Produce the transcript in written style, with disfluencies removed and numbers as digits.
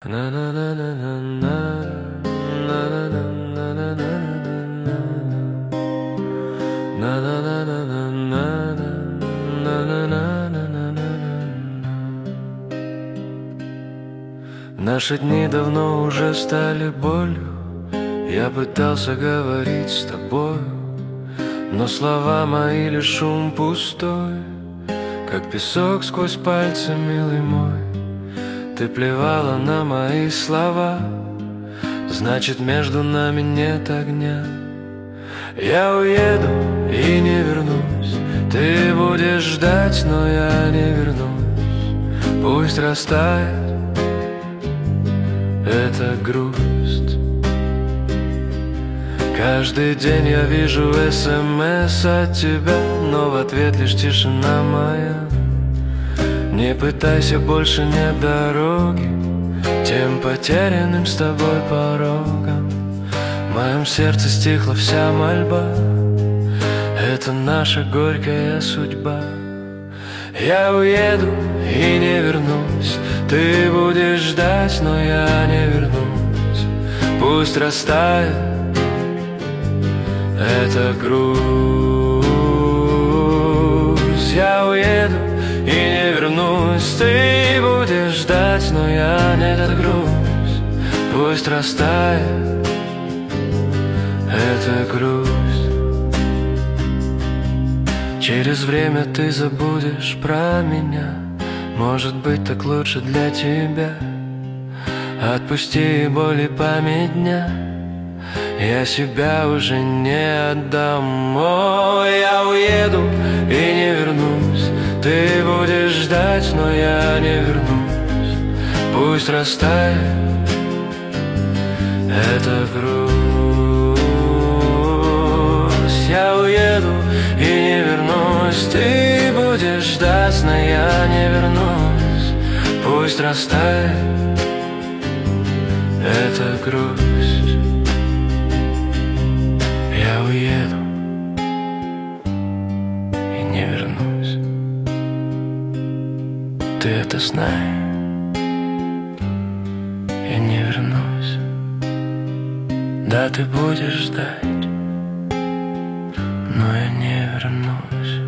Наши дни давно уже стали болью. Я пытался говорить с тобой, но слова мои лишь шум пустой, как песок сквозь пальцы, милый мой. Ты плевала на мои слова, значит, между нами нет огня. Я уеду и не вернусь, ты будешь ждать, но я не вернусь. Пусть растает эта грусть. Каждый день я вижу СМС от тебя, но в ответ лишь тишина моя. Не пытайся, больше нет дороги тем потерянным с тобой порогам. В моем сердце стихла вся мольба, это наша горькая судьба. Я уеду и не вернусь, ты будешь ждать, но я не вернусь. Пусть растает эта грусть. Я уеду и не вернусь, ты будешь ждать, но я не грусть. Пусть растает эта грусть. Через время ты забудешь про меня, может быть, так лучше для тебя. Отпусти боль и память дня, я себя уже не отдам. О, я уеду и не вернусь, ты будешь ждать, но я не вернусь. Пусть растает эта грусть. Я уеду и не вернусь, ты будешь ждать, но я не вернусь. Пусть растает эта грусть. Я уеду и не вернусь. Ты это знай, я не вернусь. Да, ты будешь ждать, но я не вернусь.